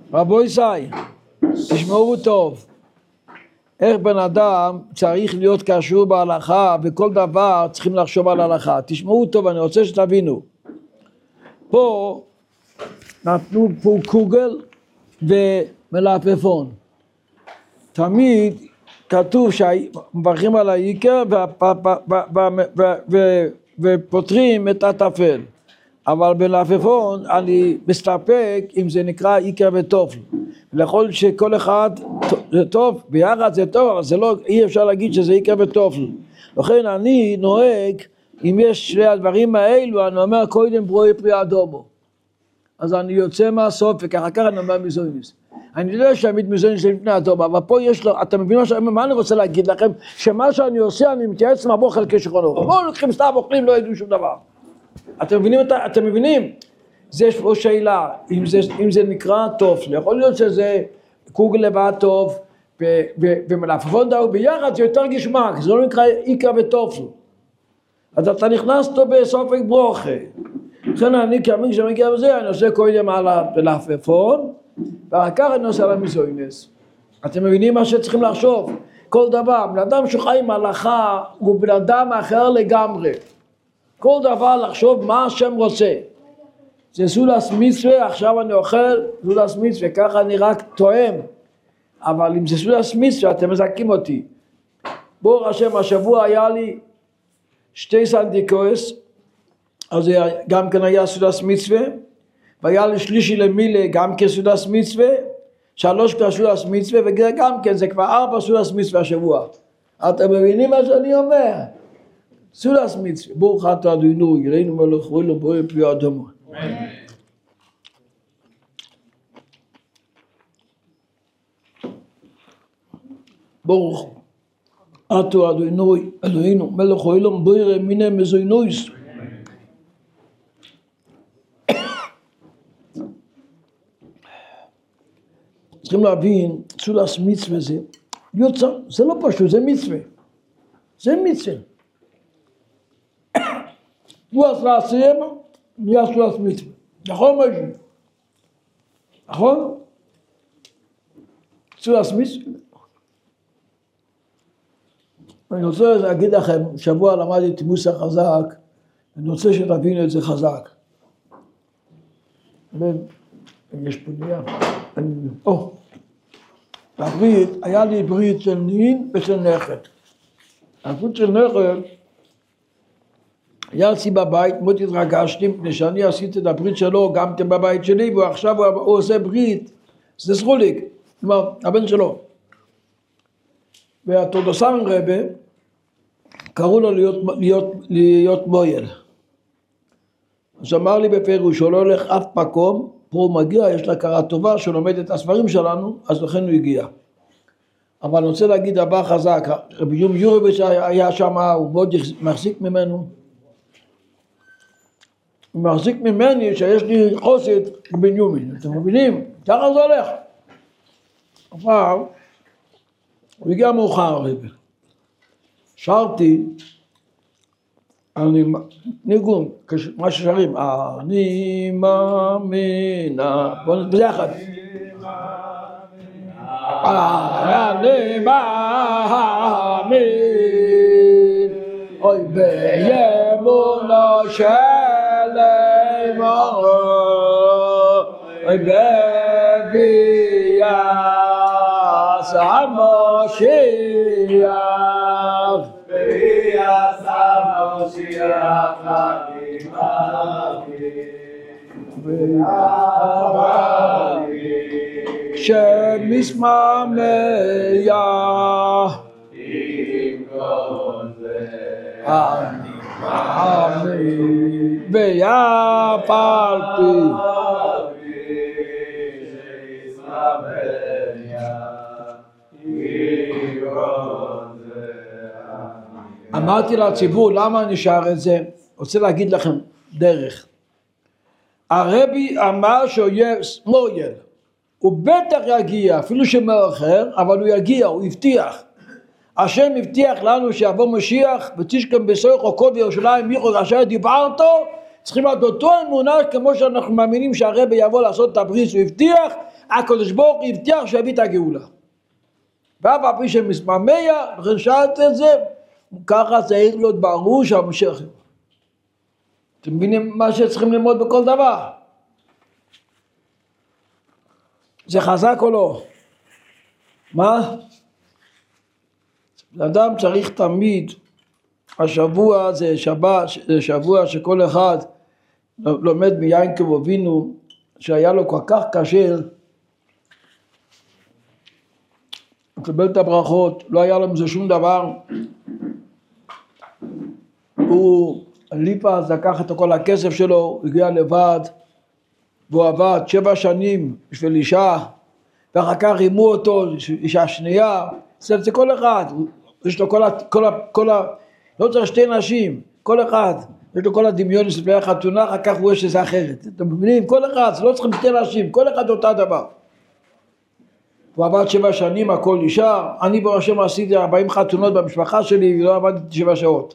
רבו ישראל, תשמעו טוב, איך בן אדם צריך להיות קשור בהלכה, וכל דבר צריכים לחשוב על ההלכה. תשמעו טוב, אני רוצה שתבינו. פה נתנו פה קוגל ומלפפון. תמיד כתוב שמברכים על העיקר ופותרים את הטפל. אבל בלפפון אני מסתפק אם זה נקרא עיקר וטופל. לכל שכל אחד זה טוב, ביחד זה טוב, אבל זה לא, אי אפשר להגיד שזה עיקר וטופל. לכן אני נוהג, אם יש שני הדברים האלו, אני אומר קודם ברואי פרי אדומו. אז אני יוצא מהסוף, וככה ככה אני אומר מזוינס. אני לא שמית מזוינס לפני אדומו, אבל פה יש לו, אתה מבינו מה אני רוצה להגיד לכם? שמה שאני עושה, אני מתייעץ מהבור חלקי שכרונו. לא לוקחים סתם אוכלים, לא ידעו שום דבר. אתם מבינים? זה יש פה שאלה, אם זה נקרא טופל, יכול להיות שזה קוגל לבד טוב, ומלפפון דאו ביחד זה יותר גשמק, זה לא נקרא עיקר וטופל. אז אתה נכנס טוב בסופק ברוכה. לכן אני כמי שמגיע בזה, אני עושה קודם על המלפפון, ואחר כך אני עושה על המזוינס. אתם מבינים מה שצריכים לחשוב? כל דבר, בן אדם שחי עם הלכה, הוא בן אדם אחר לגמרי. כל דבר לחשוב מה השם רוצה. זה סולס מצווה, עכשיו אני אוכל סולס מצווה, ככה אני רק טועם. אבל אם זה סולס מצווה, אתם מזכים אותי. ברוך השם, השבוע היה לי 2 סנדיקוס, אז גם כן היה סולס מצווה, והיה לי שלישי למילה גם כסולס מצווה, 3 כבר סולס מצווה, וגם כן זה כבר 4 סולס מצווה השבוע. אתם מבינים מה שאני אומר? סולס מצווה, ברוך אתה אדוני, יראינו מלך עולם ברואי פרי אדומו. ברוך אתה אדוני, אלוהינו מלך עולם ברואי מיני מזוינויס. צריכים להבין, סולס מצווה זה יוצא, זה לא פשוט, זה מצווה. זה מצווה. הוא עשה עשיהם, נהיה סולס מצווה. נכון משהו? נכון? סולס מצווה. אני רוצה להגיד לכם, שבוע למדתי מוסר חזק, אני רוצה שתבינו את זה חזק. יש פה נהיה. בברית, היה לי ברית של נין ושל נכד. הברית של נכד, היה אצלי בבית, מאוד התרגשתי, מפני שאני עשיתי את הברית שלו, גם כן בבית שלי, ועכשיו הוא עושה ברית, זה זכוליק, כלומר, הבן שלו. והתורדוסן רבה, קראו לו להיות מויל. אז אמר לי בפירוש, שהוא לא הולך אף מקום, פה הוא מגיע, יש לה הכרה טובה, שהוא לומד את הספרים שלנו, אז לכן הוא הגיע. אבל אני רוצה להגיד דבר חזק, רבי יום יורביץ' היה שם, הוא מאוד מחזיק ממנו. הוא מחזיק ממני שיש לי חוסד בן יומין, אתם מבינים? ככה זה הולך. אבל, הוא הגיע מאוחר הרבה. שרתי, אני ניגון, מה ששרים, אני מאמינה, בואו נדבר ביחד. אני מאמין, אוי באמונה שלמה, אוי בביאת המשיח, בביאת המשיח שמשמעיה עם כל זה אני מאמין ויפלתי אמרתי לציבור למה אני שר את זה, רוצה להגיד לכם דרך. הרבי אמר שהוא יהיה מויל, הוא בטח יגיע, אפילו שמאוחר, אבל הוא יגיע, הוא הבטיח. השם הבטיח לנו שיבוא משיח, ותשכם בסורך עוקות בירושלים, מיכו אשר דיברתו, צריכים להיות אותו אמונה, כמו שאנחנו מאמינים שהרבי יבוא לעשות את הברית, הוא הבטיח, הקדוש ברוך הוא הבטיח שיביא את הגאולה. ואף על פי שמסממיה, לכן שאלת את זה, ככה צריך להיות ברור שהמשיח יבוא. אתם מבינים מה שצריכים ללמוד בכל דבר? זה חזק או לא? מה? אדם צריך תמיד, השבוע זה שבוע שכל אחד לומד מיעקב אבינו, שהיה לו כל כך קשה לקבל את הברכות, לא היה לו מזה שום דבר. הוא ליפז לקח את כל הכסף שלו, הוא הגיע לבד, והוא עבד 7 שנים בשביל אישה, ואחר כך רימו אותו, אישה שנייה, זה כל אחד, יש לו לא צריך 2 נשים, כל אחד, יש לו כל הדמיון לפני החתונה, אחר כך הוא יש שזה אחרת. אתם מבינים? כל אחד, זה לא צריכים 2 נשים, כל אחד אותה דבר. הוא עבד 7 שנים, הכל נשאר. אני ברוך השם עשיתי 40 חתונות במשפחה שלי, ולא עבדתי 7 שעות.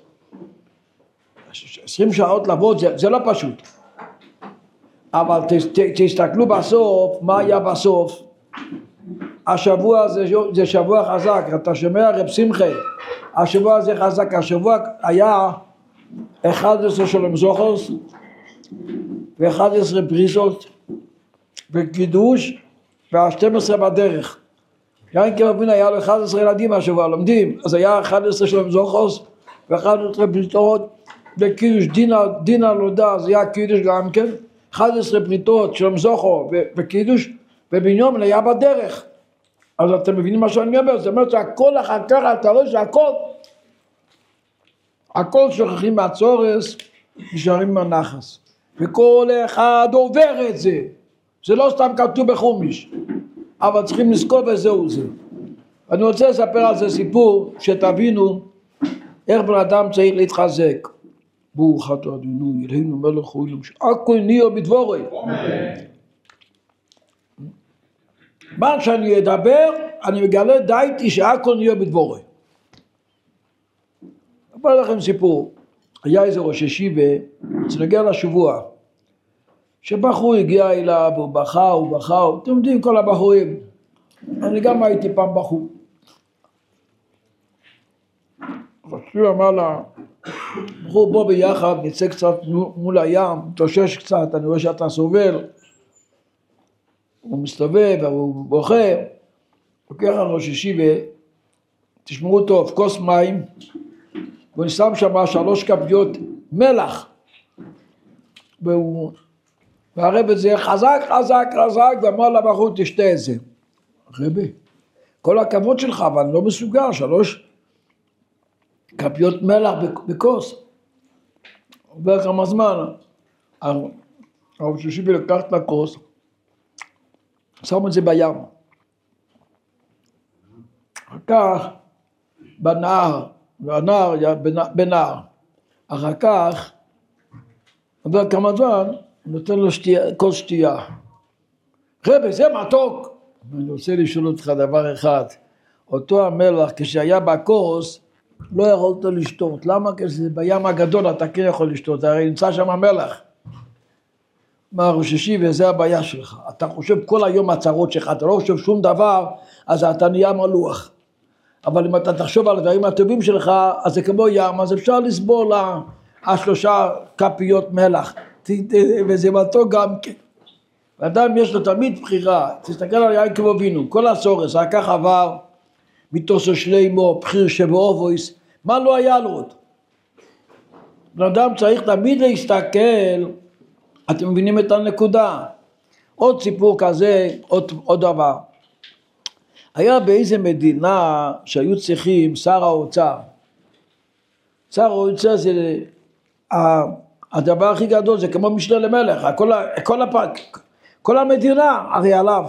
20 שעות לעבוד, זה לא פשוט. אבל תסתכלו בסוף, מה היה בסוף? השבוע זה שבוע חזק, אתה שומע רב שמחה, השבוע הזה חזק, השבוע היה 11 שלום זוכוס, ו11 בריסות, וקידוש, וה12 בדרך. יעקב אבינו היה לו 11 ילדים השבוע, לומדים, אז היה 11 שלום זוכוס, ו11 בריתות, וקידוש דינה נולדה, זה היה קידוש גם כן, 11 בריתות שלום זוכו וקידוש, ובנימין היה בדרך. אז אתם מבינים מה שאני אומר? זאת אומרת שהכל אחר כך, אתה רואה שהכל שוכחים מהצורס, נשארים מהנחס. וכל אחד עובר את זה. זה לא סתם כתוב בחומיש, אבל צריכים לזכור וזהו זה. אני רוצה לספר על זה סיפור, שתבינו איך בן אדם צריך להתחזק. ברוך אתה אדוני אלוהינו מלך העולם שהכל נהיה בדברו. מה שאני אדבר, אני מגלה דייתי שהכל נהיה בדברו. אספר לכם סיפור. היה איזה ראש ישיבה, שנגיע לשבוע, שבחור הגיע אליו, הוא בכה, אתם יודעים כל הבחורים. אני גם הייתי פעם בחור. רש"י אמר לה, בחור בוא ביחד, נצא קצת מול הים, תושש קצת, אני רואה שאתה סובל. הוא מסתובב, הוא בוכה, לוקח על ראש ישיבה, תשמעו טוב, כוס מים, והוא שם שם 3 כפיות מלח, והרב את זה חזק, ואמר לבחור תשתה את זה. רבי, כל הכבוד שלך, אבל אני לא מסוגל, 3 כפיות מלח בכוס. עובר כמה זמן, ראש ישיבה לקח את הכוס, שם את זה בים. אחר כך בנהר, והנהר היה בנהר. אחר כך, עובר כמה זמן, נותן לו כוס שתייה. רבי, זה מתוק. אני רוצה לשאול אותך דבר אחד. אותו המלח, כשהיה בכוס, לא יכולת לשתות. למה? כשזה בים הגדול אתה כן יכול לשתות, הרי נמצא שם המלח. מה ראש ישיבה, וזה הבעיה שלך. אתה חושב כל היום הצרות שלך, אתה לא חושב שום דבר, אז אתה נהיה מלוח. אבל אם אתה תחשוב על הדברים הטובים שלך, אז זה כמו ים, אז אפשר לסבול 3 כפיות מלח. וזה מתוק גם כן. ואדם יש לו תמיד בחירה, תסתכל על יעקב אבינו, כל הסורס, רק כך עבר, מתוסו שלימו, בחיר שבאובויס, מה לא היה לו עוד? אדם צריך תמיד להסתכל, אתם מבינים את הנקודה. עוד סיפור כזה, עוד דבר. היה באיזה מדינה שהיו צריכים שר האוצר. שר האוצר זה הדבר הכי גדול, זה כמו משנה למלך, כל המדינה הרי עליו.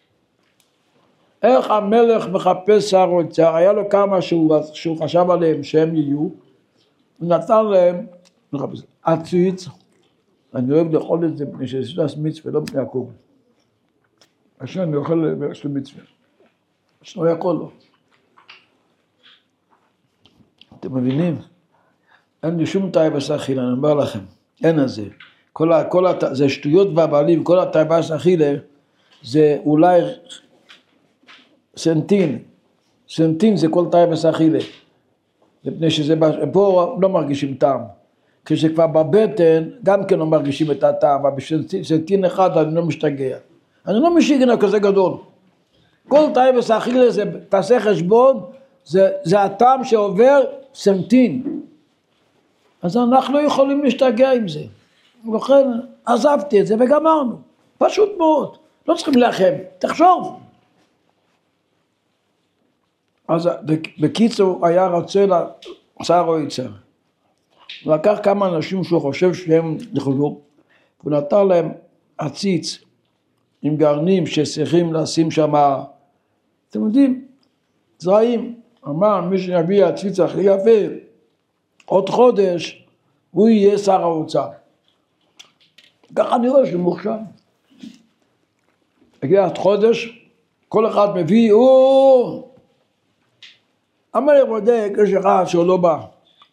איך המלך מחפש שר האוצר, היה לו כמה שהוא חשב עליהם שהם יהיו, הוא נתן להם עציץ, אני אוהב לאכול את זה מפני שזה מצווה, לא מפני עקוב. עכשיו אני אוכל יש לו מצווה. שלא יכול לו. אתם מבינים? אין לי שום תאווה אכילה, אני אומר לכם. אין על זה. זה שטויות והבעלים, כל התאווה אכילה, זה אולי סנטין, סנטין זה כל טייבס אכילה, מפני שזה פה לא מרגישים טעם, כשכבר בבטן גם כן לא מרגישים את הטעם, אבל בסנטין אחד אני לא משתגע, אני לא משיגן כזה גדול, כל טייבס אכילה זה, תעשה חשבון, זה הטעם שעובר סנטין, אז אנחנו לא יכולים להשתגע עם זה, ולכן עזבתי את זה וגמרנו, פשוט מאוד, לא צריכים להילחם, תחשוב. אז בקיצור היה רוצה לשר או יצר, הוא לקח כמה אנשים שהוא חושב שהם נכלו, הוא נתן להם עציץ עם גרנים שצריכים לשים שם, אתם יודעים, זרעים, אמר מי שיביא עציץ הכי יפה, עוד חודש הוא יהיה שר האוצר. ככה נראה שהוא מוכשר. הגיע עוד חודש, כל אחד מביא, המלך בודק, יש אחד שהוא לא בא.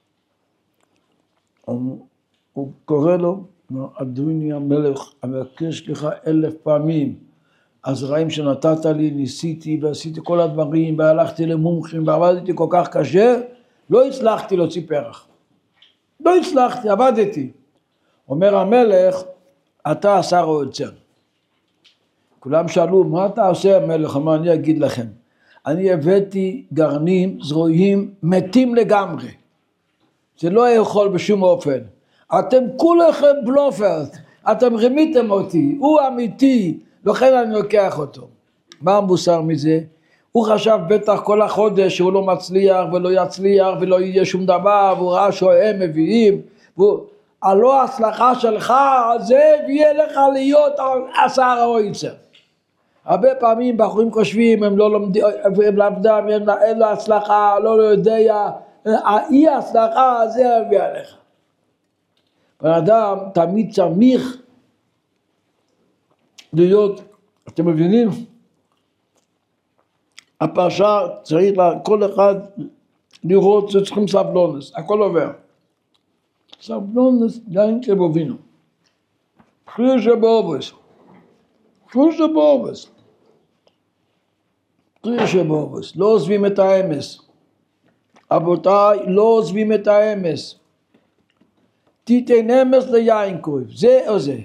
הוא קורא לו, אדוני המלך, אבקש לך 1000 פעמים, הזרעים שנתת לי, ניסיתי ועשיתי כל הדברים, והלכתי למומחים, ועבדתי כל כך קשה, לא הצלחתי להוציא פרח. לא הצלחתי, עבדתי. אומר המלך, אתה שר האוצר. כולם שאלו, מה אתה עושה המלך? אמר, אני אגיד לכם. אני הבאתי גרנים זרועים מתים לגמרי. זה לא יכול בשום אופן. אתם כולכם בלופרט, אתם רמיתם אותי, הוא אמיתי, לכן אני לוקח אותו. מה המוסר מזה? הוא חשב בטח כל החודש שהוא לא מצליח ולא יצליח ולא יהיה שום דבר, והוא ראה שהם מביאים, הלא ההצלחה שלך, זה יהיה לך להיות השר האוצר. הרבה פעמים בחורים חושבים, הם לא לומדים, הם למדם, אין לו הצלחה, לא יודע, האי ההצלחה זה יביא עליך. בן אדם תמיד צריך להיות, אתם מבינים? הפרשה צריך כל אחד לראות שצריכים סבלונס, הכל עובר. סבלונס גם כבובינו. חרישה באובס. חרישה באובס. חרישה באובס. לא עוזבים את האמס. אבותיי, לא עוזבים את האמס. תיתן אמס ליין כואב. זה או זה.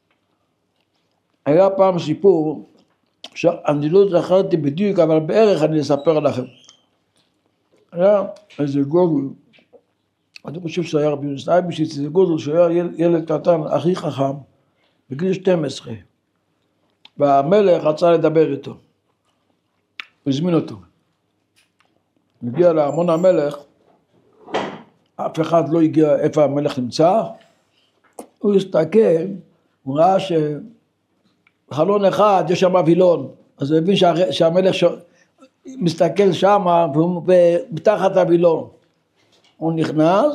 היה פעם סיפור, אני לא זכרתי בדיוק, אבל בערך אני אספר לכם. היה איזה גודל, אני חושב שהיה רבי יוסי אייבשיץ, איזה גודל שהיה ילד קטן, הכי חכם, בגיל 12. והמלך רצה לדבר איתו. הוא הזמין אותו. מגיע לארמון המלך, אף אחד לא הגיע איפה המלך נמצא, הוא הסתכל, הוא ראה חלון אחד יש שם וילון, אז הוא הבין שהמלך מסתכל שם ומתחת הוילון. הוא נכנס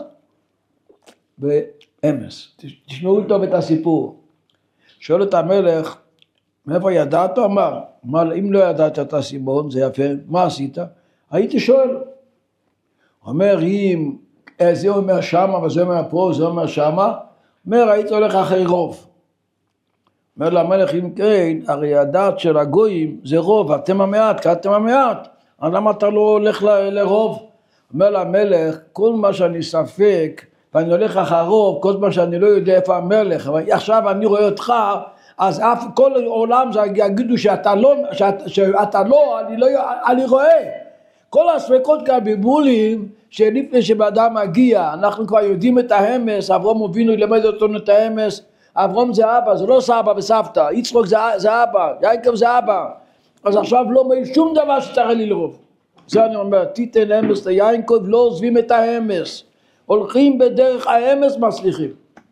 באמס. תשמעו טוב את הסיפור. שואל את המלך, מאיפה ידעת? אמר, אם לא ידעת את הסימון, זה יפה, מה עשית? הייתי שואל. הוא אומר, אם זה אומר שמה וזה אומר פה, זה אומר שמה, אומר, היית הולך אחרי רוב. אומר למלך, אם כן, הרי הדת של הגויים זה רוב, אתם המעט, כי אתם המעט, אז למה אתה לא הולך לרוב? אומר למלך, כל מה שאני ספק, ואני הולך אחר רוב, כל מה שאני לא יודע איפה המלך, אבל עכשיו אני רואה אותך, אז כל העולם יגידו שאתה לא, אני רואה. כל הספקות כביבולים, שלפני שבאדם מגיע, אנחנו כבר יודעים את האמס, אברהם אבינו ילמד אותנו את האמס, אברהם זה אבא, זה לא סבא וסבתא, יצחק זה אבא, יעקב זה אבא, אז עכשיו לא מבין שום דבר שצריך ללרוב. זה אני אומר, תיתן אמס ליעקב, לא עוזבים את האמס, הולכים בדרך האמס מצליחים.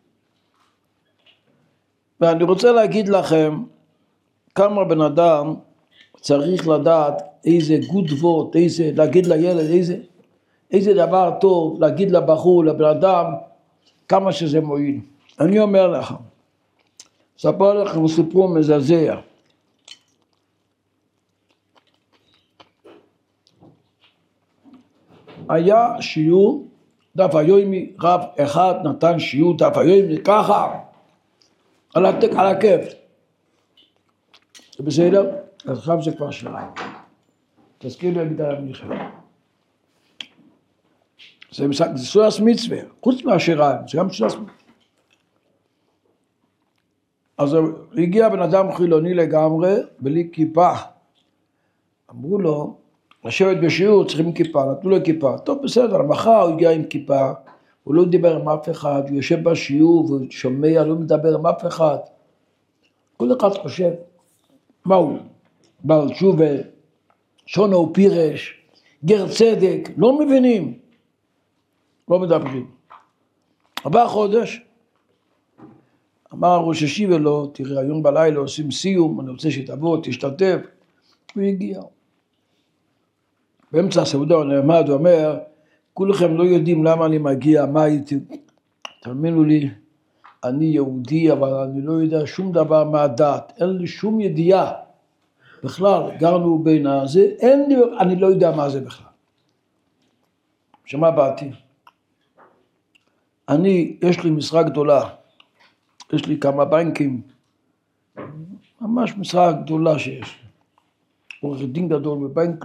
ואני רוצה להגיד לכם, כמה בן אדם צריך לדעת איזה גוד וורט, להגיד לילד, איזה דבר טוב, להגיד לבחור, לבן אדם, כמה שזה מועיל. אני אומר לך, ספר לכם סיפור מזעזע. היה שיעור דף היומי, רב אחד נתן שיעור דף היומי ככה, על הכיף. זה בסדר? אז עכשיו זה כבר שירה. תזכיר לי להגיד על המלחמה. זה סולס מצווה, חוץ מהשירה, זה גם סולס מצווה. אז הגיע בן אדם חילוני לגמרי, בלי כיפה. אמרו לו, לשבת בשיעור צריכים כיפה, נתנו לו כיפה. טוב, בסדר, מחר הוא הגיע עם כיפה, הוא לא דיבר עם אף אחד, הוא יושב בשיעור והוא שומע, לא מדבר עם אף אחד. כל אחד חושב, מה הוא? בעל תשובה, שונו פירש, גר צדק, לא מבינים, לא מדברים. עבר חודש, אמר ראש השיבה לו, תראה, היום בלילה עושים סיום, אני רוצה שתבוא, תשתתף. הוא הגיע. באמצע הסעודה הוא נעמד, הוא אומר, כולכם לא יודעים למה אני מגיע, מה הייתי. תאמינו לי, אני יהודי, אבל אני לא יודע שום דבר מהדת, אין לי שום ידיעה. בכלל, גרנו בין הזה, אני לא יודע מה זה בכלל. שמה באתי? יש לי משרה גדולה, יש לי כמה בנקים, ממש משרה גדולה שיש. עורך דין גדול בבנק,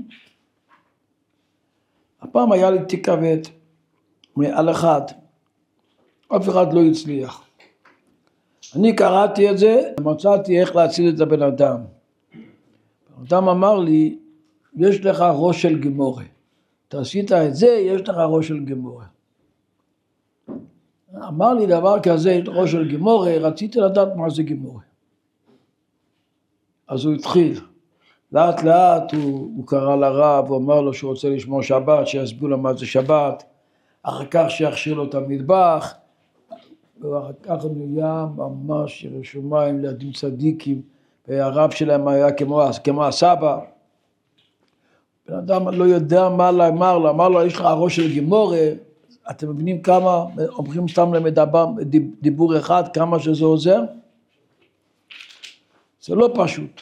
הפעם היה לי תיק כבד, מעל אחד, אף אחד לא הצליח. אני קראתי את זה, מצאתי איך להציל את הבן אדם. אדם אמר לי, יש לך ראש של גמורה. אתה עשית את זה, יש לך ראש של גמורה. אמר לי דבר כזה, ראש של גמורה, רציתי לדעת מה זה גמורה. אז הוא התחיל. לאט לאט הוא קרא לרב, הוא אמר לו שהוא רוצה לשמור שבת, שיסביר לו מה זה שבת. אחר כך שיכשיר לו את המטבח. ואחר כך הוא נהיה ממש רשומיים לידים צדיקים. והרב שלהם היה כמו הסבא. בן אדם לא יודע מה אמר לו, אמר לו, יש לך ראש של גמורה, אתם מבינים כמה, אומרים סתם למדבר, דיבור אחד, כמה שזה עוזר? זה לא פשוט.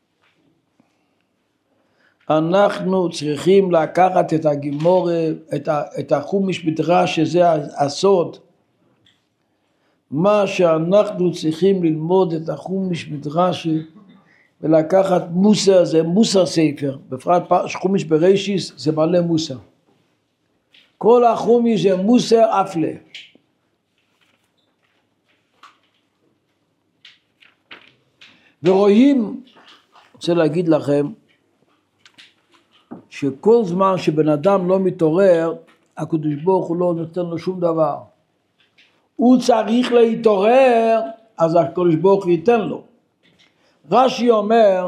אנחנו צריכים לקחת את הגמורה, את החומש מדרש, שזה הסוד. מה שאנחנו צריכים ללמוד את החומש מדרש, ולקחת מוסר, זה מוסר ספר, בפרט חומש בראשיס זה מלא מוסר. כל החומש זה מוסר אפלה. ורואים, רוצה להגיד לכם, שכל זמן שבן אדם לא מתעורר, הקדוש ברוך הוא לא נותן לו שום דבר. הוא צריך להתעורר, אז הקדוש ברוך הוא ייתן לו. רש"י אומר,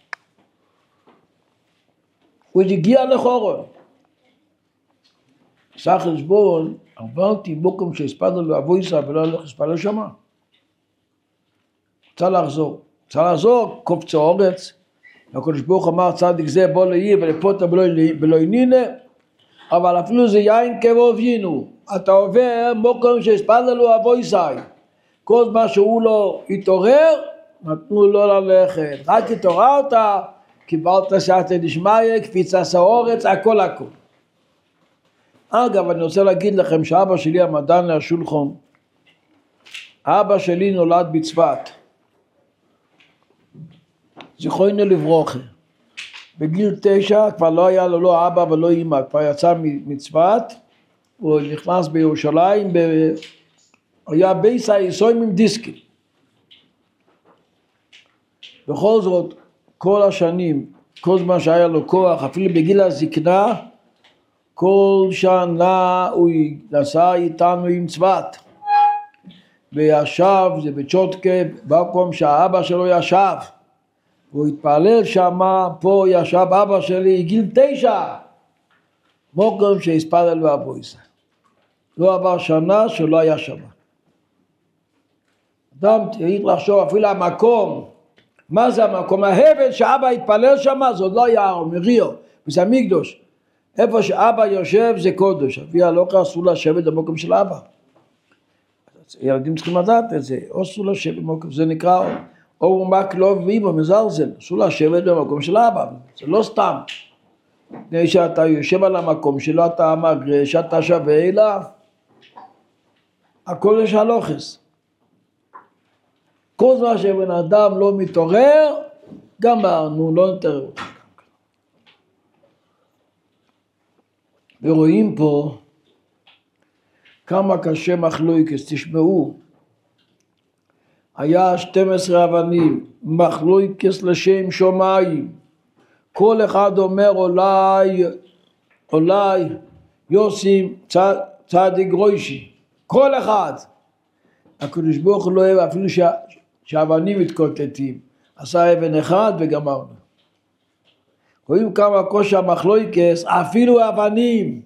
הוא הגיע לחורון. עשה חשבון, עברתי במקום שהספדנו לו אבויסה ולא הולך לספלל שמה. רוצה לחזור, קופץ האורץ. הקדוש ברוך אמר צדיק זה בוא לעיר ולפוטה בלא ינינה, אבל אפילו זה יין כבוב יינו. אתה עובר מקום שהספדנו לו אבויסה. כל מה שהוא לא התעורר, נתנו לו ללכת. רק התעוררת, קיבלת סייעתא דשמיא, קפיצת האורץ, הכל. אגב, אני רוצה להגיד לכם שאבא שלי המדען להשולחן, אבא שלי נולד בצפת, זיכרונו לברכה. בגיל 9 כבר לא היה לו לא אבא ולא אמא, כבר יצא מצפת, הוא נכנס בירושלים, היה בייס היסויים עם דיסקים. בכל זאת, כל השנים, כל זמן שהיה לו כוח, אפילו בגיל הזקנה, כל שנה הוא נסע איתנו עם צפת. וישב, זה בצ'וטקה, במקום שהאבא שלו ישב. הוא התפלל שמה, פה ישב אבא שלי, גיל 9. מקום שהספלל לו אבויסה. לא עבר שנה שלא היה שם. אדם צריך לחשוב אפילו המקום. מה זה המקום? ההבל שאבא התפלל שם, זה עוד לא היה מריו, וזה המקדוש. איפה שאבא יושב זה קודש, אביה לא אסור לשבת במקום של אבא. ילדים צריכים לדעת את זה, אסור לשבת במקום, זה נקרא או מקלוב ואימא מזלזל, אסור לשבת במקום של אבא, זה לא סתם. לפני שאתה יושב על המקום שלו, אתה מגרש, אתה שווה אליו. הכל יש הלוחס. כל זמן שבן אדם לא מתעורר, גמרנו, לא נתאר אותם. ורואים פה כמה קשה מחלוקס, תשמעו. היה 12 אבנים, מחלוקס לשם שמיים. כל אחד אומר אולי יוסי צדיק גרוישי. כל אחד. הקדוש ברוך הוא לא אוהב אפילו שהאבנים מתקוטטים. עשה אבן אחד וגמרנו. רואים כמה קושי המחלוקס, אפילו אבנים.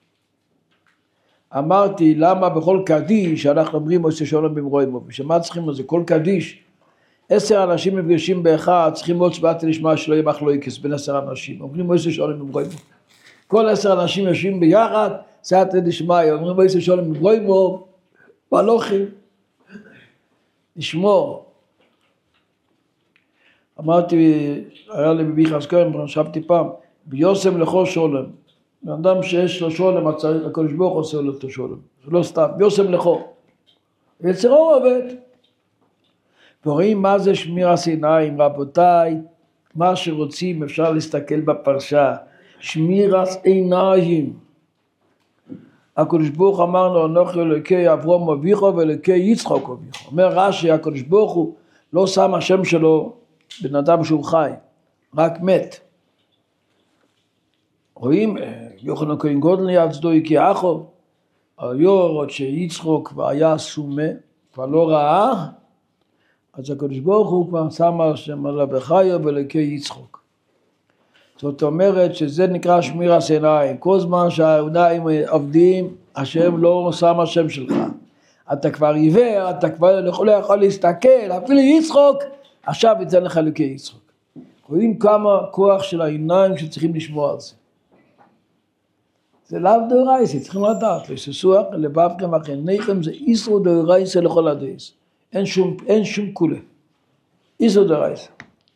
אמרתי, למה בכל קדיש אנחנו אומרים עושה שלום במרומו? ושמה צריכים לזה? כל קדיש, 10 אנשים מפגשים באחד, צריכים עוד שבעת לשמה שלא יהיה מחלוקס בין 10 אנשים. אומרים עושה שלום במרומו. כל 10 אנשים יושבים ביחד, סייעת לשמה, אומרים עושה שלום במרומו, והלוכים. לשמור. אמרתי, היה לי בביחס כהן, חשבתי פעם, ביוסם לכל שולם. אדם שיש לו שולם, הקדוש ברוך הוא עושה לו את השולם. זה לא סתם, ביוסם לכל. יצרו עובד. ורואים מה זה שמירת עיניים, רבותיי, מה שרוצים אפשר להסתכל בפרשה. שמירת עיניים. הקדוש ברוך אמרנו, אנוכי אלוקי אברהם אביך ואלוקי יצחק אביך. אומר רש"י, הקדוש ברוך הוא לא שם השם שלו בן אדם שהוא חי, רק מת. רואים, יוחנן כהן גודל יצדו כי אחו, היורד שיצחק כבר היה סומה, כבר לא ראה, אז הקדוש ברוך הוא כבר שם השם עליו בחיו ואלוקי יצחק. זאת אומרת שזה נקרא שמירת עיניים. כל זמן שהעיניים עובדים, השם לא שם השם שלך. אתה כבר עיוור, אתה כבר לא יכול להסתכל, אפילו יצחק, עכשיו יצא לך אלוקי יצחק. רואים כמה כוח של העיניים שצריכים לשמוע על זה. זה לאו דאורייסה, צריכים לדעת, לססוח לבבכם אחרי עיניכם, זה איסור דאורייסה לכל הדייס. אין שום כולה. איסור דאורייסה.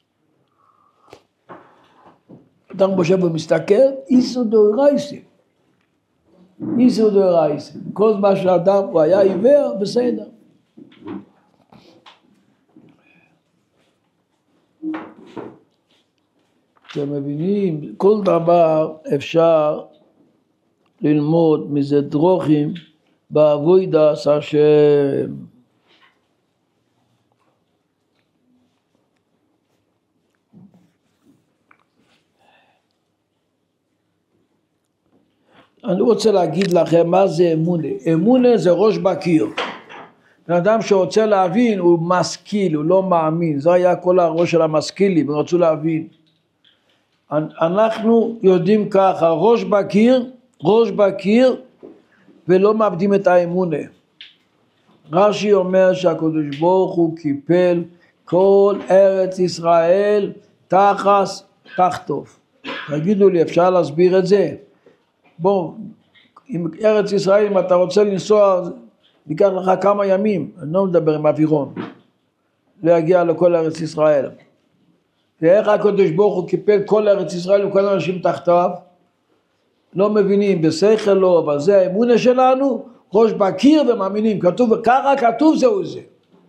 אדם חושב ומסתכל, איסור דאורייסה. איסור דאורייסה. כל זמן שאדם הוא היה עיוור, בסדר. אתם מבינים, כל דבר אפשר ללמוד מזה דרוכים בעבודת השם. אני רוצה להגיד לכם מה זה אמונה. אמונה זה ראש בקיר. בן אדם שרוצה להבין הוא משכיל, הוא לא מאמין. זה היה כל הראש של המשכילים, הם רצו להבין. אנחנו יודעים ככה, ראש בקיר ולא מאבדים את האמונה. רש"י אומר שהקדוש ברוך הוא קיפל כל ארץ ישראל תחתוף. תגידו לי, אפשר להסביר את זה? בוא, עם ארץ ישראל, אם אתה רוצה לנסוע, ייקח לך כמה ימים, אני לא מדבר עם אווירון, להגיע לכל ארץ ישראל. ואיך הקדוש ברוך הוא קיפל כל ארץ ישראל וכל אנשים תחתיו? לא מבינים, בשכל לא, אבל זה האמונה שלנו, ראש בקיר ומאמינים, כתוב, ככה כתוב זהו זה.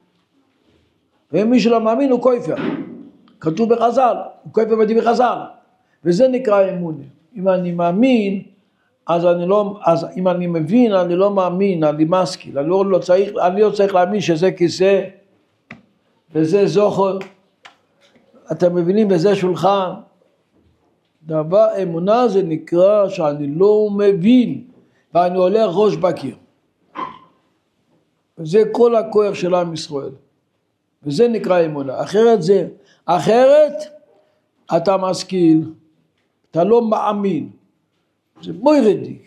ומי שלא מאמין הוא כופר, כתוב בחז"ל, הוא כופר בדברי חז"ל, וזה נקרא אמונה. אם אני מאמין, אז אם אני מבין, אני לא מאמין, אני משכיל, אני לא צריך להאמין שזה כיסא, וזה זוכר, אתם מבינים בזה שולחן, דבר אמונה זה נקרא שאני לא מבין, ואני עולה ראש בקיר. וזה כל הכוח של עם ישראל, וזה נקרא אמונה. אחרת אתה משכיל, אתה לא מאמין, זה מוירדיק.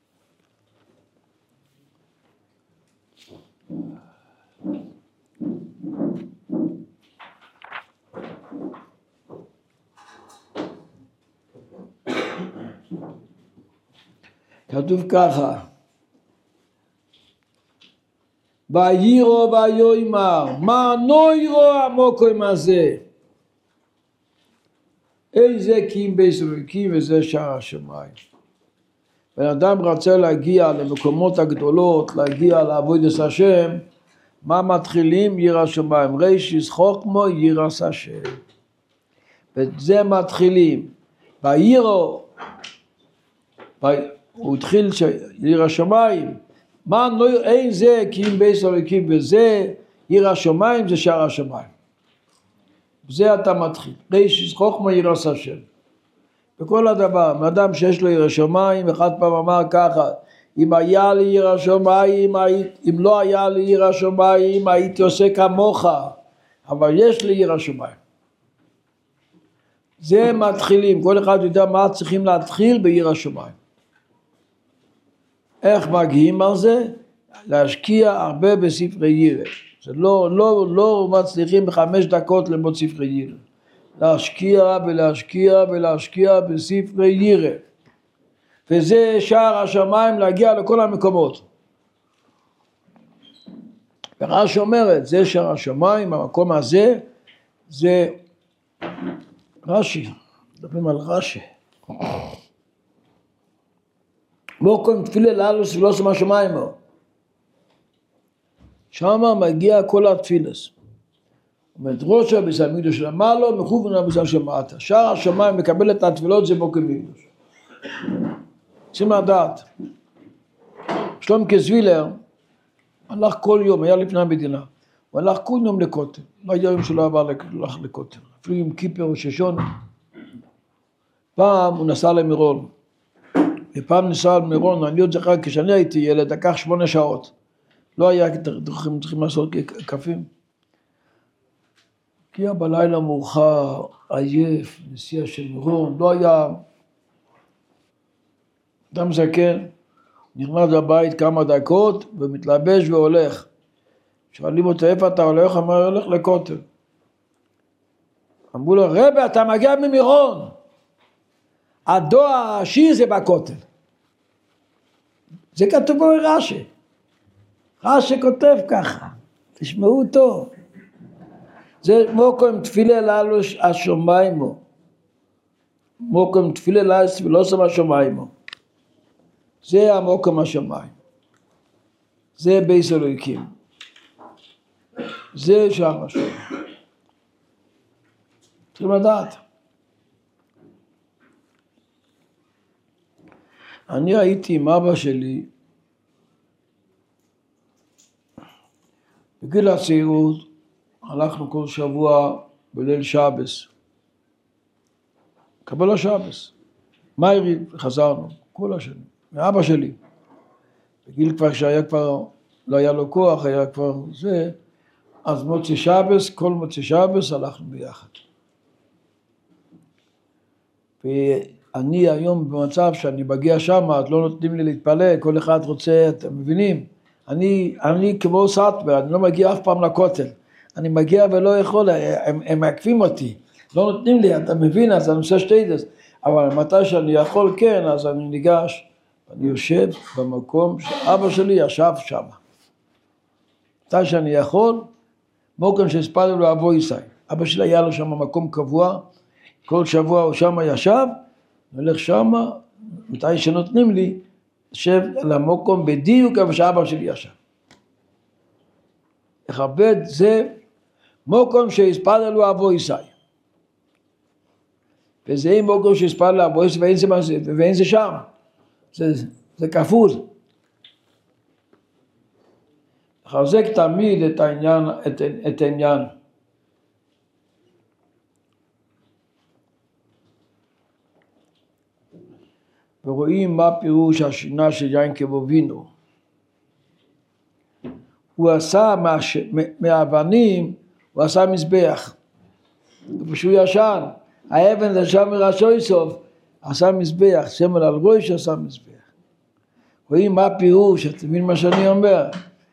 כתוב ככה, ויירו ויאמר, מה נוירו המקום הזה? איזה קים בית אלוקים וזה שער השמיים. בן אדם רצה להגיע למקומות הגדולות, להגיע לעבודת השם, מה מתחילים? יראת שמיים. רישיס חוכמה יראת השם. ואת זה מתחילים. בעירו, הוא התחיל עיר השמיים, מה אין זה כי אם בייס אלוקים, וזה עיר השמיים זה שער השמיים. זה אתה מתחיל. ריש חוכמה יראת השם. בכל הדבר, אדם שיש לו עיר השמיים, אחד פעם אמר ככה, אם היה לי עיר השמיים, אם לא היה לי עיר השמיים, הייתי עושה כמוך, אבל יש לי עיר השמיים. זה מתחילים, כל אחד יודע מה צריכים להתחיל בעיר השמיים. איך מגיעים על זה? להשקיע הרבה בספרי ירא. זה לא מצליחים ב5 דקות ללמוד ספרי ירא. להשקיע ולהשקיע ולהשקיע בספרי ירא. וזה שער השמיים להגיע לכל המקומות. ורש"י אומרת, זה שער השמיים, המקום הזה, זה רש"י, מדברים על רש"י. מוקם תפילה לאלוס ולא שמה שמיים. שם מגיע כל התפילס. אומרת ראשה בסמידו של המעלו, מכוונה בסמידו של המעטה. שער השמיים מקבל את התפילות זה מוקם מידוש. צריכים לדעת. שלומקה זווילר הלך כל יום, היה לפני המדינה. הוא הלך כל יום לכותל. לא היה יום שלא עבר לכותל. אפילו עם כיפר או ששון. פעם הוא נסע למירון. ופעם נסע למירון, אני עוד זוכר, כשאני הייתי ילד, לקח 8 שעות. לא היה, צריכים לעשות קפים. הגיע בלילה מאוחר, עייף, נסיעה של מירון, לא היה. אדם זקן, נכנס לבית כמה דקות, ומתלבש והולך. שואלים אותו, איפה אתה הולך? אמר, הולך לכותל. אמרו לו, רבי, אתה מגיע ממירון. הדואר הראשי זה בכותל. זה כתוב ברש"י. רש"י כותב ככה, תשמעו טוב. זה מוקם תפילה לאלוס השמיימו. מוקם תפילה לאלוס ולא שמה השמיימו. זה המוקם השמיים. זה בייס אלוקים. זה שער השמיים. צריכים לדעת. אני הייתי עם אבא שלי בגיל הצעירות, הלכנו כל שבוע בליל שבס, קבל השבס, מיירי, חזרנו, כל השנים, מאבא שלי, בגיל כבר שהיה כבר, לא היה לו כוח, היה כבר זה, אז מוצא שבס, כל מוצא שבס הלכנו ביחד. ואני היום במצב שאני מגיע שם, אז לא נותנים לי להתפלל, כל אחד רוצה, אתם מבינים? אני כמו סטבר, אני לא מגיע אף פעם לכותל. אני מגיע ולא יכול, הם מעקפים אותי. לא נותנים לי, אתה מבין? אז אני עושה שטיידס. אבל מתי שאני יכול כן, אז אני ניגש, אני יושב במקום שאבא שלי ישב שם. מתי שאני יכול, מוקם שהספדנו לו אבו ישי. אבא שלי היה לו שם מקום קבוע, כל שבוע הוא שם ישב, הולך שם, מתי שנותנים לי, יושב למקום בדיוק איפה שאבא שלי ישב. לכבד זה מוקום שהספד לו אבו ישי. וזה מוקום שהספד לו אבו ישי ואין זה שם. זה כפול. לחזק תמיד את העניין. ורואים מה פירוש השינה של יעקב אבינו. הוא עשה מהאבנים, הוא עשה מזבח. ושהוא ישן, האבן זה שם מראשו סוף, עשה מזבח, סמל על ראש עשה מזבח. רואים מה פירוש, אתה מבין מה שאני אומר?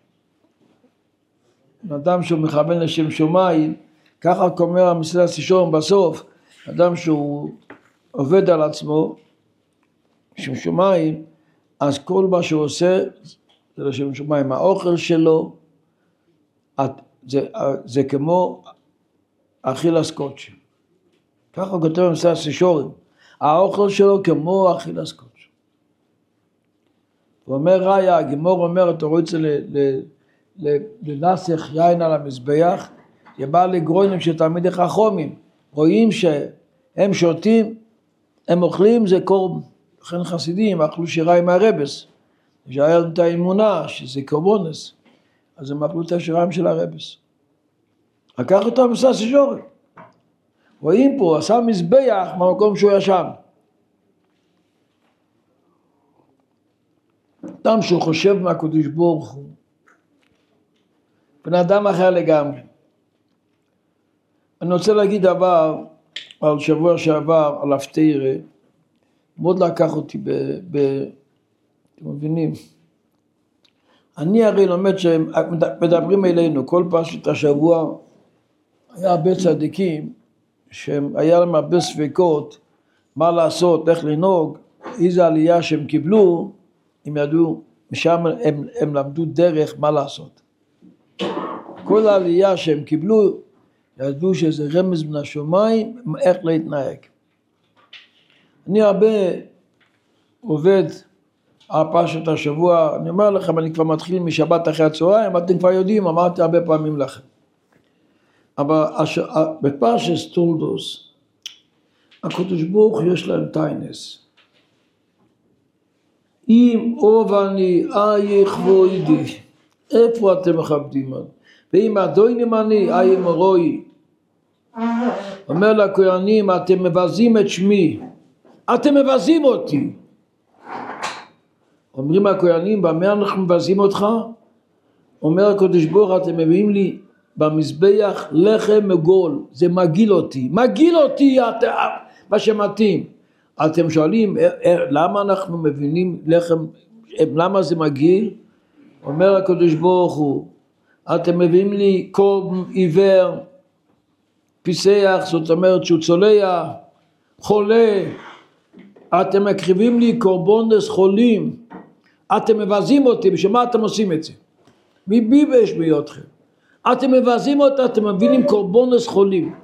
אדם שהוא מכוון לשם שמיים, ככה אומר המסילת ישרים בסוף, אדם שהוא עובד על עצמו, לשם שמיים, אז כל מה שהוא עושה זה לשם שמיים. האוכל שלו זה כמו אכילת קודש. ככה הוא כותב במסילת ישרים. האוכל שלו כמו אכילת קודש. הוא אומר ראיה, הגמור אומר, אתה רוצה לנסח יין על המזבח, זה בא לגרוינים שתלמידי חכמים. רואים הם שותים, הם אוכלים, זה קורבן. לכן חסידים אכלו שירה עם הרבס. שהיה להם את האמונה שזה קורבונס. אז הם אכלו את השיריים של הרבס. לקח אותם עשה סיג'ורת. רואים פה, עשה מזבח במקום שהוא ישן. אדם שהוא חושב מהקדוש ברוך הוא. בן אדם אחר לגמרי. אני רוצה להגיד דבר על שבוע שעבר, על הפטרה. מאוד לקח אותי אתם מבינים? אני הרי לומד שהם מדברים אלינו, כל פרשת השבוע היה הרבה צדיקים, שהיה להם הרבה ספקות, מה לעשות, איך לנהוג, איזה עלייה שהם קיבלו, הם ידעו, משם הם למדו דרך מה לעשות. כל העלייה שהם קיבלו, ידעו שזה רמז מן השמיים, איך להתנהג. אני הרבה עובד על פרשת השבוע, אני אומר לכם, אני כבר מתחיל משבת אחרי הצהריים, אתם כבר יודעים, אמרתי הרבה פעמים לכם. אבל בפרשת תולדות, הקדוש ברוך הוא יש להם טיינס. אם אוב אני אייך ואוידי, איפה אתם מכבדים? ואם אדוני אני אייך מרוי, אומר לכהנים, אתם מבזים את שמי, אתם מבזים אותי. אומרים הכהנים, במה אנחנו מבזים אותך? אומר הקדוש ברוך הוא, אתם מביאים לי במזבח לחם מגול, זה מגיל אותי, מה שמתאים. אתם שואלים, למה אנחנו מבינים לחם, למה זה מגיל? אומר הקדוש ברוך הוא, אתם מביאים לי קורבן עיוור, פיסח, זאת אומרת שהוא צולע, חולה, אתם מקריבים לי קורבנות חולים, אתם מבזים אותי, בשביל מה אתם עושים את זה? מי ביבש ביותכם? אתם מבזים אותה, אתם מבינים קורבנות חולים.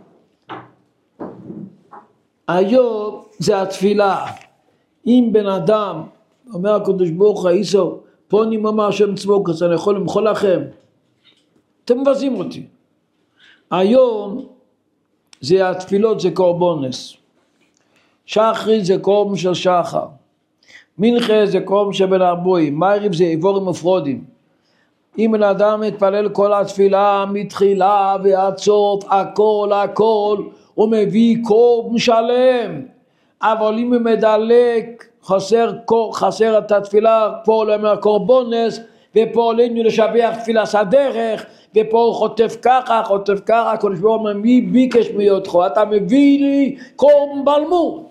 היום זה התפילה. אם בן אדם, אומר הקדוש ברוך הוא, איסו, פה אני אומר השם צבוקת, אני יכול למחול לכם. אתם מבזים אותי. היום זה התפילות, זה קורבונס. שחרית זה קורבן של שחר. מנחה זה קורבן של בן ארבועים. מעריב זה עיבורים ופרודים. אם בן אדם מתפלל כל התפילה מתחילה ועד סוף, הכל, הוא מביא קורבן שלם. אבל אם הוא מדלק, חסר את התפילה, פה הוא אומר קורבונס, ופה עלינו לשבח תפילה סדרך, ופה הוא חוטף ככה, הקדוש ברוך הוא אומר, מי ביקש מיותך? אתה מביא לי קורבן בלמון.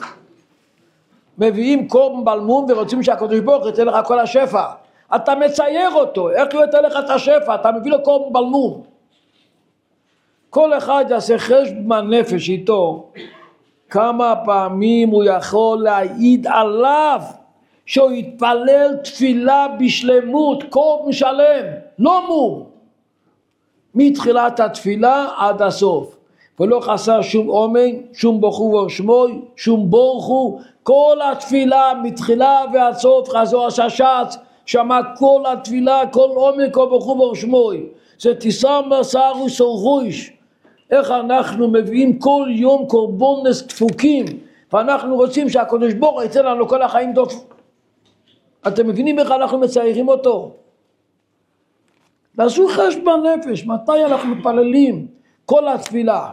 מביאים קורבן בלמון ורוצים שהקדוש ברוך הוא ייתן לך כל השפע. אתה מצייר אותו, איך הוא ייתן לך את השפע? אתה מביא לו קורבן בלמון. כל אחד יעשה חשבון נפש איתו, כמה פעמים הוא יכול להעיד עליו שהוא יתפלל תפילה בשלמות, קורבן שלם, לא מום. מתחילת התפילה עד הסוף. ולא חסר שום אומן, שום ברכו ושמוי, שום ברכו. כל התפילה מתחילה ועד סוף חזור הששץ, שמע כל התפילה, כל אומן, כל ברכו ושמוי. זה תישא מסר וסורכוש. איך אנחנו מביאים כל יום קורבונס דפוקים, ואנחנו רוצים שהקדוש ברוך הוא ייתן לנו כל החיים טוב. אתם מבינים איך אנחנו מציירים אותו? תעשו חשבון נפש, מתי אנחנו מתפללים כל התפילה?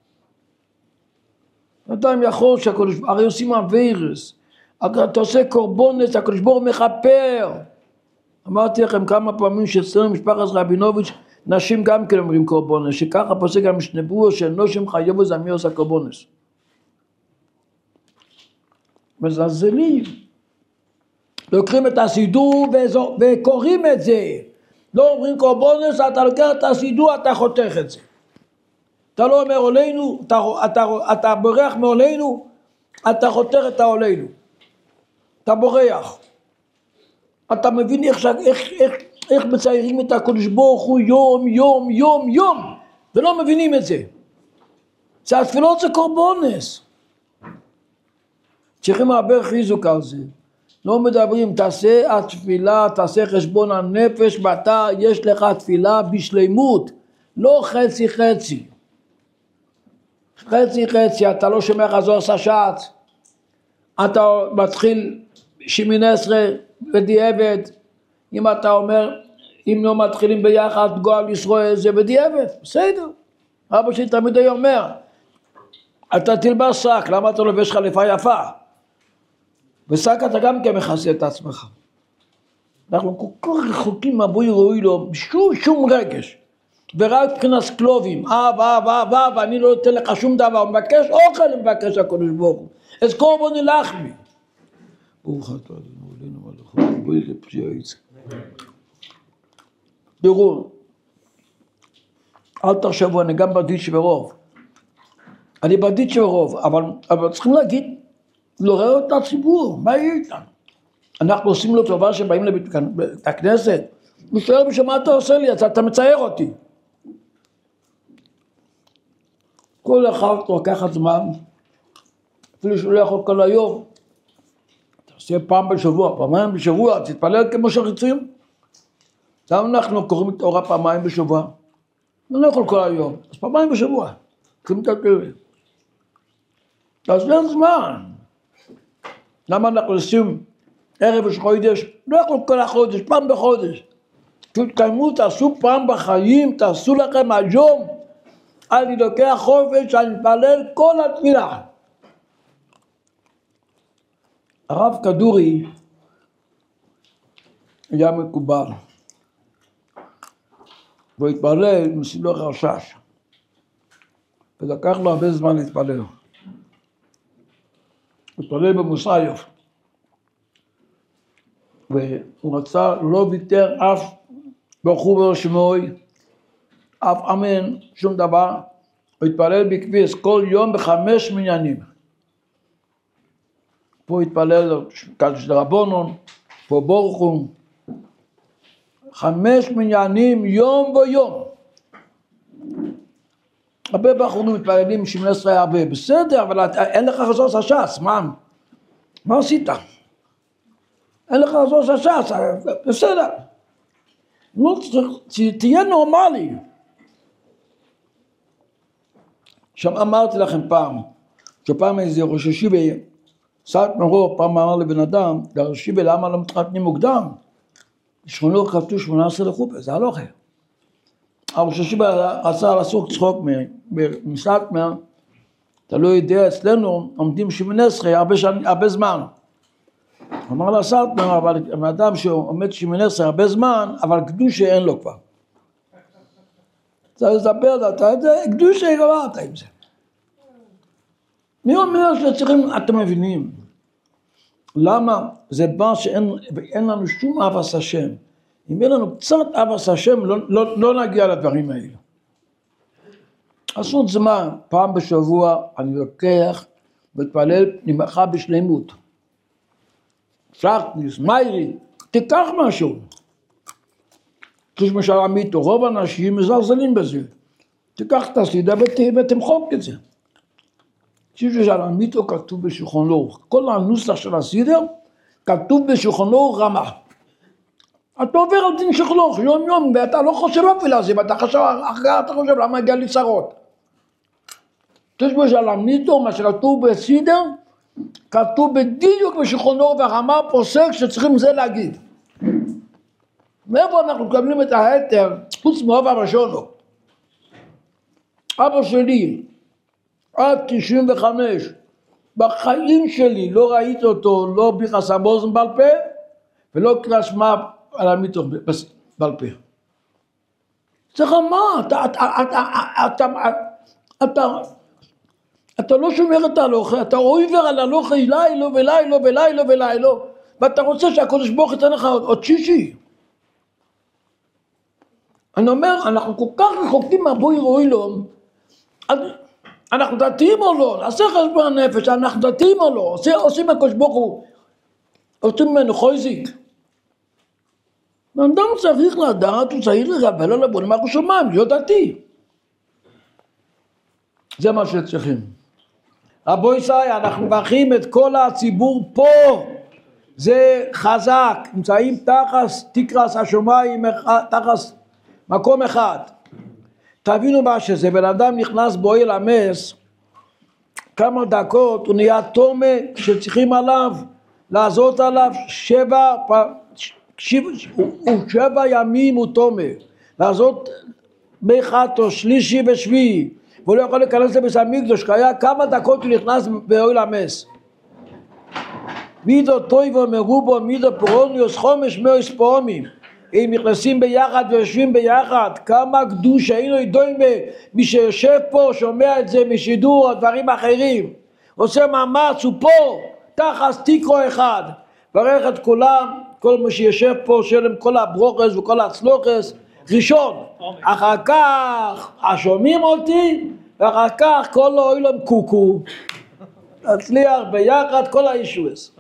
אדם יכול שהקדוש ברוך הוא, הרי עושים אביירס, אתה עושה קורבונס, הקדוש ברוך הוא מכפר. אמרתי לכם כמה פעמים שאצלנו משפחת רבינוביץ' נשים גם כן אומרים קורבונס, שככה פוסק גם משנברו שנושים חיובו זמיר עושה קורבונס. מזלזלים. לוקחים את הסידור וקוראים את זה. לא אומרים קורבונס, אתה לוקח את הסידור, אתה חותך את זה. אתה לא אומר עלינו, אתה בורח מעלינו, אתה חותך את העלינו. אתה בורח. אתה מבין איך מציירים את הקדוש ברוך הוא יום, ולא מבינים את זה. זה התפילות זה קורבונס. צריכים הרבה חיזוק על זה. לא מדברים, תעשה התפילה, תעשה חשבון הנפש, ואתה יש לך תפילה בשלימות, לא חצי. חצי חצי, אתה לא שומע חזור עשה שעת, אתה מתחיל שמיני עשרה בדיעבד, אם אתה אומר, אם לא מתחילים ביחד גואל ישראל זה בדיעבד, בסדר. אבא שלי תמיד היה אומר, אתה תלבש שק, למה אתה לובש חליפה יפה? בשק אתה גם כן מכסה את עצמך. אנחנו כל כך רחוקים מהבוי ראוי לו, שום רגש. ורק מבחינת קלובים, ואני לא נותן לך שום דבר, מבקש אוכל, מבקש הקדוש ברוך הוא. אז קורבן לחמי. ברוך אתה אדוני עלינו מלכות, בואי לפשיע יצא. תראו, אל תחשבו, אני גם בדיץ' ורוב. אני בדיץ' ורוב, אבל צריכים להגיד, לעורר את הציבור, מה יהיה איתם? אנחנו עושים לו טובה שבאים לבית הכנסת, הוא שואל בשביל מה אתה עושה לי, אתה מצייר אותי. כל אחד לוקחת זמן, אפילו שהוא לא יכול כל היום, תעשה פעם בשבוע, פעמיים בשבוע, תתפלל כמו שרוצים. למה אנחנו קוראים את תורה פעמיים בשבוע? אני לא יכול כל היום, אז פעמיים בשבוע, צריכים לתתפלל. אז אין זמן. למה אנחנו עושים ערב ראש חודש? לא יכול כל החודש, פעם בחודש. תתקיימו, תעשו פעם בחיים, תעשו לכם היום. אני לוקח חופש, אני מתפלל כל התפילה. הרב כדורי היה מקובל. והוא התפלל עם סילוח רשש. ולקח לו הרבה זמן להתפלל. הוא התפלל במוסאיוף. והוא רצה, לא ויתר אף בחור ושמוי, אף אמן, שום דבר. הוא התפלל בקביס כל יום ב5 מניינים. פה הוא התפלל קדוש דרבנן, פה בורכו. 5 מניינים יום ויום. הרבה בחורים מתפללים 17 הרבה, בסדר, אבל אין לך חזור הש"ס, מה עשית? אין לך חזור הש"ס, בסדר. לא, תהיה נורמלי. שם אמרתי לכם פעם, שפעם איזה ראש ישיבה, סעת מרוב, פעם אמר לבן אדם, ראש ישיבה למה לא מתחתנים מוקדם? שכונו כתוב 18 לחופה, זה הלוכה. הראש ישיבה רצה לעשות צחוק מסתמר, אתה לא יודע, אצלנו עומדים 18 הרבה זמן. אמר לה סתמר, אבל האדם שעומד 18 הרבה זמן, אבל קדושה אין לו כבר. צריך לספר, אתה יודע, קדושה גמרת עם זה. מי אומר שצריכים, אתם מבינים, למה זה בא שאין לנו שום אהבת השם. אם אין לנו קצת אהבת השם, לא נגיע לדברים האלה. עשות זמן, פעם בשבוע אני לוקח מתפלל נמחה בשלמות. שחניס, מיירי, תיקח משהו. כשמשל עמיתו, רוב האנשים מזלזלים בזה. תיקח את הסידה ותמחוק את זה. כשמשל עמיתו כתוב בשולחן אורך. כל הנוסח של הסידר כתוב בשולחן אורך רמה. אתה עובר על דין שולחן אורך יום יום ואתה לא חושב אפילו על זה, ואתה חושב, אחרי אתה חושב למה הגיע לי צרות. כשמשל עמיתו, מה שכתוב בסידר, כתוב בדיוק בשולחן אורך והרמה פוסק שצריכים זה להגיד. מאיפה אנחנו מקבלים את ההתר, חוץ מאוב אבא שונו? אבא שלי, עד 95, בחיים שלי לא ראיתי אותו, לא ביחס המוזן בעל פה, ולא קרא שמע על המיתוך בעל פה. זה רמה, אתה לא שומר את ההלוכה, אתה עובר על ההלוכה לילו ולילו ולילו ולילו, ואתה רוצה שהקדוש ברוך הוא ייתן לך עוד שישי. אני אומר, אנחנו כל כך רחוקים מהבוי ראוי לו, אנחנו דתיים או לא? נעשה חשבון הנפש, אנחנו דתיים או לא? עושים הקדוש ברוך הוא, עושים ממנו חויזיק. האדם צריך לדעת, הוא צריך לרבל על הבונים, אנחנו שומעים, להיות דתי. זה מה שצריכים. רבו ישראל, אנחנו מברכים את כל הציבור פה, זה חזק, נמצאים תחת תקרת השמיים, תחת מקום אחד. תבינו מה שזה, בן אדם נכנס באוהל המס, כמה דקות הוא נהיה תומה שצריכים עליו, לעזות עליו 7 ימים הוא תומה, לעזות באחד או שלישי ושביעי, והוא לא יכול להיכנס לבית המקדוש, כי היה כמה דקות הוא נכנס באוהל המס. מידו טויבו מרובו מידו פרוניוס חומש מאוס פעמים, הם נכנסים ביחד ויושבים ביחד, כמה קדוש היינו ידועים, מי שיושב פה שומע את זה משידור או דברים אחרים, עושה מאמץ, הוא פה תחת תיקו אחד, ברך את כולם, כל מי שיושב פה שלם כל הברוכס וכל הצלוחס ראשון, אחר כך השומעים אותי, ואחר כך כל האוילם קוקו, תצליח ביחד כל הישועס.